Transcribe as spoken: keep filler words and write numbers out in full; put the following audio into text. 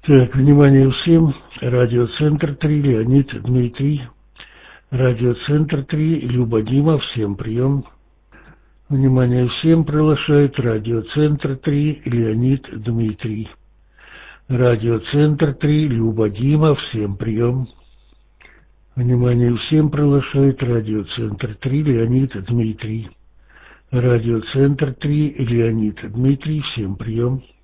Так, внимание всем. Радиоцентр три, Леонид, Дмитрий. Радиоцентр три, Люба, Дима, всем прием. Внимание всем, приглашает Радиоцентр три, Леонид, Дмитрий. Радиоцентр три, Люба, Дима, всем прием. Внимание всем, приглашает Радиоцентр три, Леонид, Дмитрий. Радиоцентр три, Леонид, Дмитрий, всем прием.